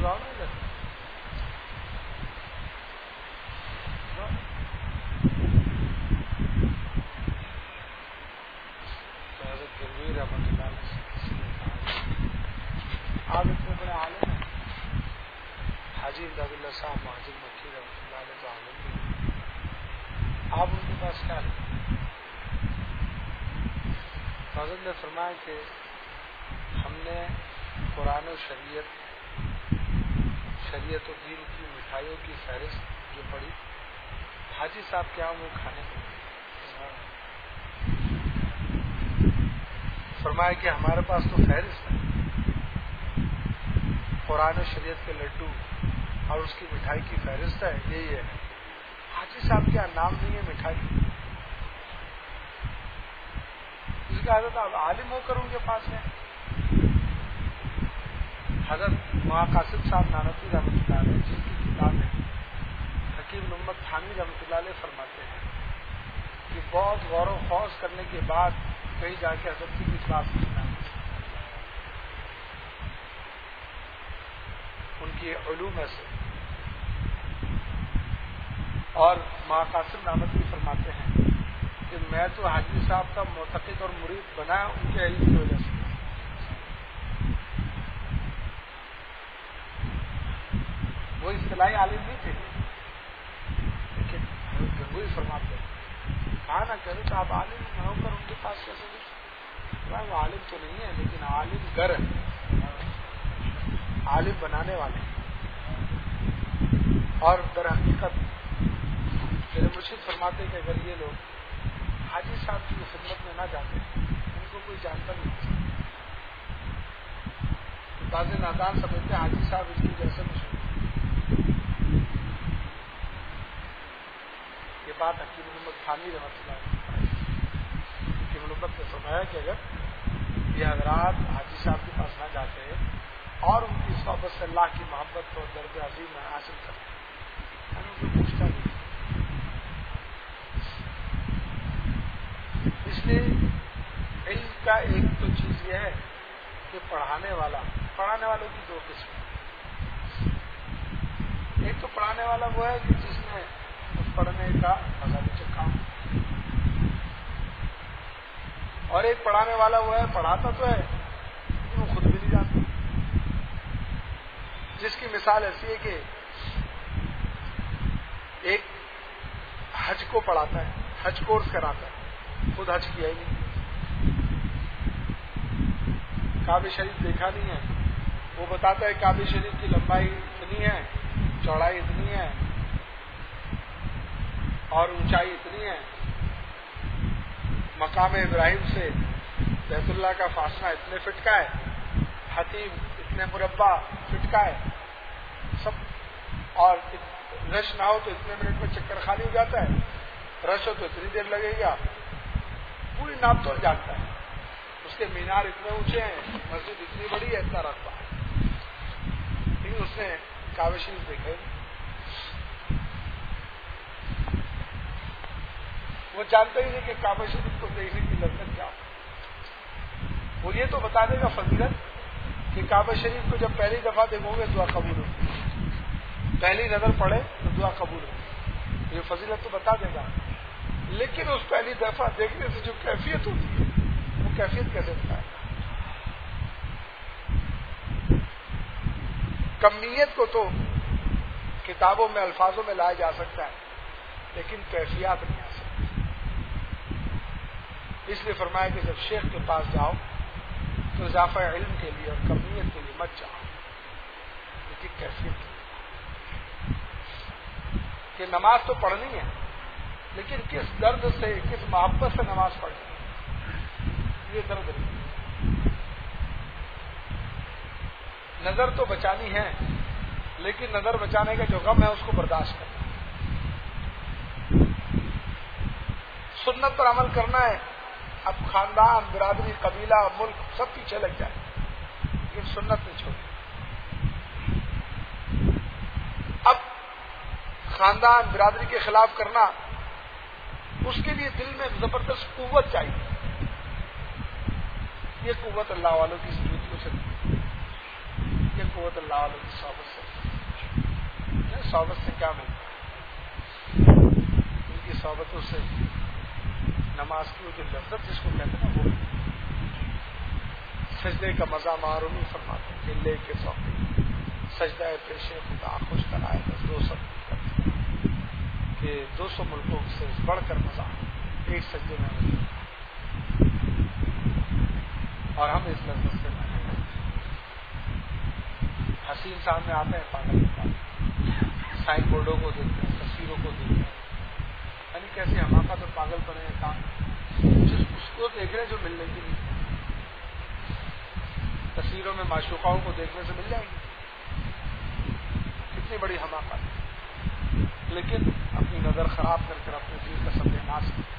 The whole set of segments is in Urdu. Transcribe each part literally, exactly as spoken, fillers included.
جواب نہیں دیتے. حضرت گنگوی رحمۃ اللہ علیہ آپ اتنے بڑے عالم ہیں. حاجی امداد اللہ صاحب مہاجر مکی رحمۃ اللہ علیہ تو عالم بھی, آپ ان کے پاس کیا لیں؟ حضرت نے فرمایا کہ ہم نے قرآن و شریعت شریعت و دین کی مٹھائیوں کی فہرست جو پڑھی حاجی صاحب کے یہاں وہ کھانے کو فرمایا کہ ہمارے پاس تو فہرست ہے, قرآن و شریعت کے لڈو اور اس کی مٹھائی کی فہرست ہے, یہی ہے. حاجی صاحب کیا نام نہیں ہے مٹھائی؟ اس کی حضرت آپ عالم ہو کر ان کے پاس ہیں. حضرت مہا قاسم صاحب نانوتوی رحمۃ اللہ علیہ جن کی کتاب ہے حکیم محمد تھانوی رحمۃ اللہ علیہ فرماتے ہیں کہ بہت غور و خوض کرنے کے بعد کہیں جا کے حضرت کی کچھ بات سننا ان کی علوم میں سے. اور مہا قاسم نانوتوی فرماتے ہیں کہ میں تو حاجی صاحب کا معتقد اور مرید بنا ان کے علم کی وجہ سے. وہ اصطلاحی عالم نہیں تھے, لیکن حضرت گنگوئی فرماتے ہیں کہا نا کہ تو آپ عالم نہ ہو کر ان کے پاس کیسے گئے؟ وہ عالم تو نہیں ہے لیکن عالم گر ہے, عالم بنانے والے. اور در حقیقت میرے مرشد فرماتے کہ اگر یہ لوگ حاجی صاحب کی خدمت میں نہ جاتے ان کو کوئی جانتا نہیں. بعض نادان سمجھتے ہیں حاجی صاحب اس کی جیسے مشہور. یہ بات حکیم محمد تھانوی رحمۃ اللہ علیہ حکیم محمد نے فرمایا کہ اگر یہ حضرات حاجی صاحب کے پاس نہ جاتے اور ان کی صحبت سے اللہ کی محبت کو درجہ عظیم میں حاصل کرتے ہیں ان کو پوچھتا نہیں. اس لیے علم کا ایک تو چیز یہ ہے کہ پڑھانے والا, پڑھانے والوں کی دو قسم. ایک تو پڑھانے والا وہ ہے کہ جس نے اس پڑھنے کا مزہ بھی چکھا, اور ایک پڑھانے والا وہ ہے پڑھاتا تو ہے لیکن وہ خود بھی نہیں جانتا. جس کی مثال ایسی ہے کہ ایک حج کو پڑھاتا ہے, حج کورس کراتا ہے, خود حج کیا ہی نہیں, کعبہ شریف دیکھا نہیں ہے, وہ بتاتا ہے کعبہ شریف کی لمبائی اتنی ہے, چوڑائی اتنی ہے اور اونچائی اتنی ہے, مقام ابراہیم سے بیت اللہ کا فاصلہ اتنے فٹ کا ہے, حتیم اتنے مربع فٹ کا ہے سب, اور رش نہ ہو تو اتنے منٹ میں چکر خالی ہو جاتا ہے, رش ہو تو اتنی دیر لگے گا, پوری ناپ توڑ جانتا ہے. اس کے مینار اتنے اونچے ہیں, مسجد اتنی بڑی ہے, اتنا رقبہ ہے, لیکن اس نے کعبہ شریف دیکھے. وہ جانتا ہی نہیں کہ کعبہ شریف کو دیکھنے کی لذت کیا ہو. وہ یہ تو بتا دے گا فضیلت کہ کعبہ شریف کو جب پہلی دفعہ دیکھو گے دعا قبول ہوگی, پہلی نظر پڑے تو دعا قبول ہوگی, یہ فضیلت تو بتا دے گا. لیکن اس پہلی دفعہ دیکھنے سے جو کیفیت ہوتی ہے وہ کیفیت کیسے بتائے گا؟ کمیت کو تو کتابوں میں الفاظوں میں لایا جا سکتا ہے لیکن کیفیات نہیں آ سکتی. اس لیے فرمایا کہ جب شیخ کے پاس جاؤ تو اضافہ علم کے لیے اور کمیت کے لیے مت جاؤ, لیکن کیفیت کے لیے کہ نماز تو پڑھنی ہے لیکن کس درد سے, کس محبت سے نماز پڑھنی ہے, یہ درد نہیں. نظر تو بچانی ہے لیکن نظر بچانے کا جو غم ہے اس کو برداشت کرنا ہے. سنت پر عمل کرنا ہے, اب خاندان, برادری, قبیلہ, ملک سب پیچھے لگ جائے لیکن سنت نہیں چھوڑی. اب خاندان, برادری کے خلاف کرنا, اس کے لیے دل میں زبردست قوت چاہیے. یہ قوت اللہ والوں کی ضرورت ہو سکتی ہے, یہ قوت اللہ علیہ کی صحبت سے. صحبت سے کیا ملتا ہے؟ ان کی صحبتوں سے نماز کی وہ جو لذت جس کو کہتے ہیں نا وہ سجدے کا مزہ معرومی فرماتے ہیں کہ لے کے سوپے سجدہ پیش خدا خوش کرائے بس دو سب کرتے ہیں کہ دو سو ملکوں سے بڑھ کر مزہ ایک سجدے میں ملتا ہے. اور ہم اس لذت سے مانے گئے. حسین سامنے آتے ہیں پاگل کے پاس سائن بورڈوں کو دیکھتے ہیں تصویروں کو دیکھتے ہیں یعنی کیسے حماقت اور پاگل پنے کا کام جس اس کو دیکھنے جو ملنے کی نہیں تصویروں میں معشوقاؤں کو دیکھنے سے مل جائیں گی. کتنی بڑی حماقت. لیکن اپنی نظر خراب کر کر اپنے دل کا سب ناش کر.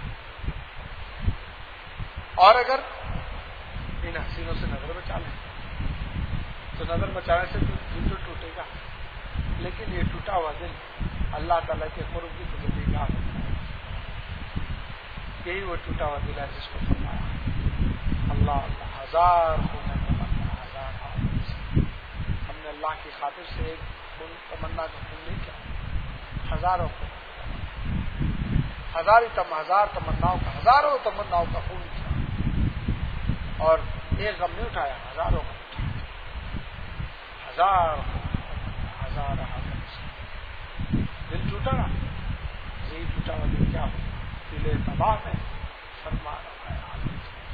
اور اگر ان حسینوں سے نظر بچا لیں تو نظر بچانے سے دل تو ٹوٹے گا لیکن یہ ٹوٹا ہوا دل اللہ تعالیٰ کے قرب کی قدرتی گاہ ہوتا ہے. یہی وہ ٹوٹا ہوا دل ہے جس کو فرمایا اللہ اللہ ہزار خون تمنا ہزار ہم نے اللہ کی خاطر سے ایک خون تمنا کا خون نہیں کیا ہزاروں کو ہزار تم ہزار تمناؤں کا ہزاروں تمناؤں کا خون کیا اور ایک غم نہیں اٹھایا ہزاروں کا ہزار ہزار دل ٹوٹا نا. یہی ٹوٹا ہوا دل کیا ہو دل تباہ میں فرما رہا ہے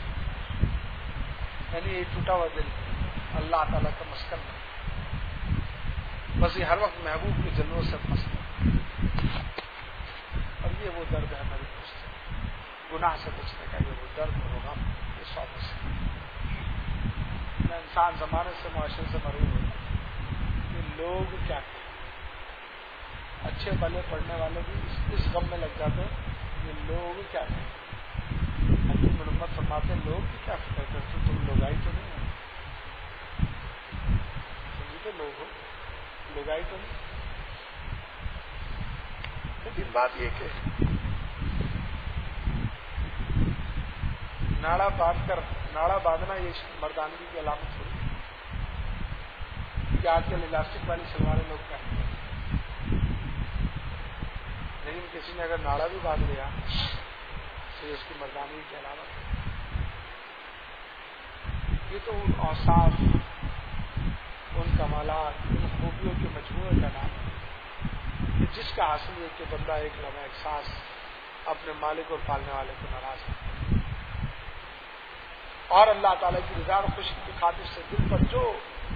یعنی یہ ٹوٹا ہوا دل اللہ تعالیٰ کا مسکن ہے. بس یہ ہر وقت محبوب کے جلووں سے مسکن اور یہ وہ درد ہے ہماری دوست گناہ سے بچنے کا یہ وہ درد ہوگا یہ صحبت سے. میں انسان زمانے سے معاشرے سے مرور ہوتا کہ لوگ کیا کہیں اچھے بھلے پڑھنے والے بھی اس, اس غم میں لگ جاتے ہیں یہ لوگ کیا کہیں. حکیم محمد فرماتے ہیں لوگ بھی کیا فکر کرتے تم لوگائی تو نہیں ہو سمجھتے لوگ ہو لوگائی تو نہیں. لیکن بات یہ کہ ناڑا باندھ کر ناڑا باندھنا یہ مردانگی کی علامت ہوئی کہ آج کل الاسٹک والی شلواریں لوگ پہنتے ہیں لیکن کسی نے اگر ناڑا بھی باندھ لیا تو اس کی مردانگی کی علامت ہے. یہ تو ان اوصاف ان کمالات ان خوبیوں کے مجموعے کا نام ہے کہ جس کا حاصل ہے کہ بندہ ایک لمحہ ایک سانس اپنے مالک اور پالنے والے کو ناراض کرتا ہے اور اللہ تعالیٰ کی رضا اور خوشی کی خاطر سے دل پر جو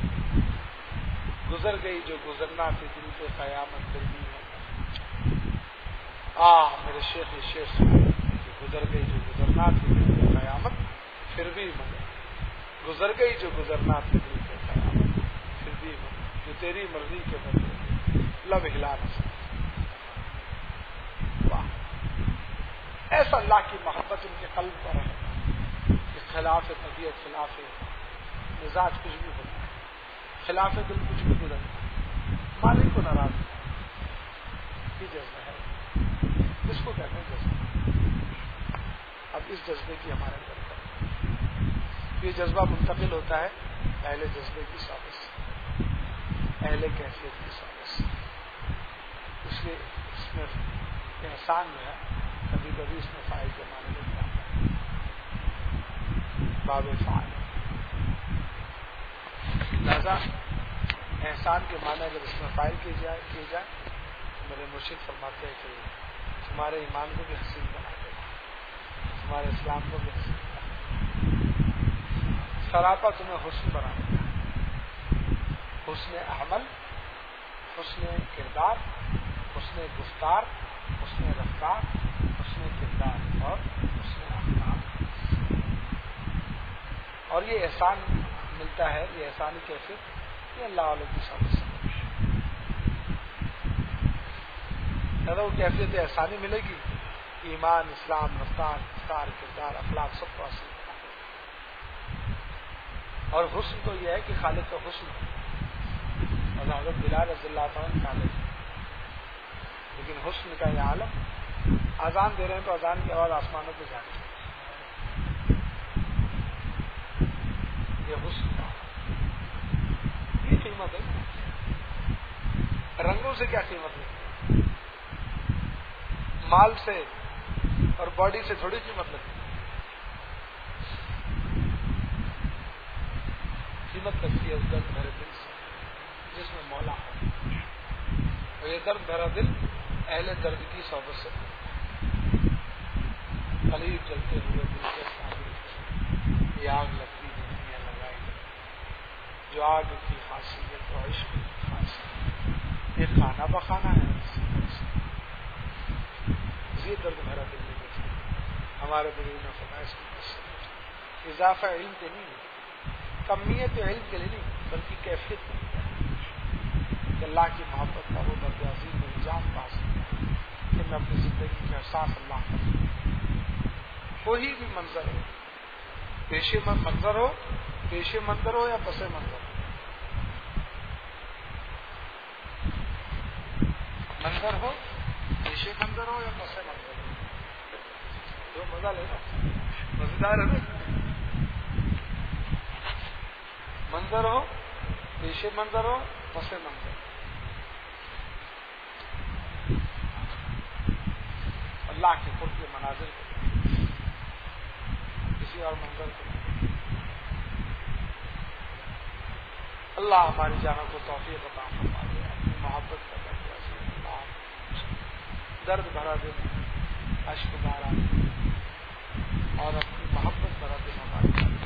گزر گئی جو گزرنا تھی دل پہ قیامت دل بھی ہے. آہ میرے شیخ شیخ جو گزر گئی جو گزرنا تھی دل پہ قیامت پھر بھی مگر گزر گئی جو گزرنا تھی دل پہ قیامت پھر بھی مگر جو تیری مرضی کے بدلے لب ہلا نہ سکتا. واہ ایسا اللہ کی محبت ان کے قلب پر ہے کہ خلاف طبیعت خلاف مزاج کچھ بھی ہوتا ہے خلاف دل کچھ بھی گزرتا ہے مالک کو ناراض یہ جذبہ ہے اس کو کہتے ہیں جذبہ. اب اس جذبے کی ہمارے اندر یہ جذبہ منتقل ہوتا ہے اہل جذبے کی صحبت سے اہل کیفیت کی صحبت سے. اس لیے اس میں احسان جو ہے کبھی کبھی اس میں فائل کے معنی میں آتا ہے باب فعال. لہذا احسان کے معنی اگر اس میں فائل کی جائے کی جائے میرے مرشد فرماتے ہیں کہ تمہارے ایمان کو بھی حسین بنا دے تمہارے اسلام کو بھی حسین بنا دے سراپا تمہیں حسن بنا دے حسن عمل حسن کردار حسن گفتار حسن رفتار حسن کردار اور حسن اخلاق. اور یہ احسان ملتا ہے یہ احسانی کیفیت یہ اللہ علیہ کی صحبت سے وہ کیفیت احسانی ملے گی ایمان اسلام رفتار گفتار کردار اخلاق سب کو حاصل کرنا. اور حسن تو یہ ہے کہ خالق کا حسن اور حضرت بلال رضی اللہ تعالیٰ خالق ہے لیکن حسن کا یہ عالم اذان دے رہے ہیں تو اذان کی آواز آسمانوں پہ جا رہی ہے یہ حسن کا یہ قیمت ہے. رنگوں سے کیا قیمت ہے؟ مال سے اور باڈی سے تھوڑی قیمت لگتی. قیمت لگتی ہے اس درد بھرے دل سے جس میں مولا ہو. اور یہ درد بھرا دل اہل درد کی صحبت سے قلیب جلتے ہوئے دل کے قابل. یہ آگ لگتی نہیں ہے لگائی جو آگ کی خاصیت و عشق کی خاصیت. یہ کھانا بخانا ہے. یہ درد بھرا دل نہیں بچا. ہمارے بزرگوں نے فرمایا اس کی قصت اضافہ علم کے نہیں ہے, کمیت علم کے لیے نہیں بلکہ کیفیت کے لیے کہ اللہ کی محبت کا وہ درد عظیم میں نظام پاس کہ میں اپنی زندگی کے احساس اللہ کا کوئی بھی منظر ہو, پیشے منظر ہو پیشے منظر ہو یا پسے منظر ہو, منظر ہو پیشے منظر ہو یا پسے منظر ہو, جو مزہ لے گا مزیدار ہے نا. منظر ہو پیشے منظر ہو پسے منظر, اللہ کے خود کے مناظر کو کسی اور منظر کو. اللہ ہماری جانوں کو توفیق عطا فرما دے. اپنی محبت کا درد درد بھرا دل اشک بارا اور اپنی محبت بھرا دل ہمارے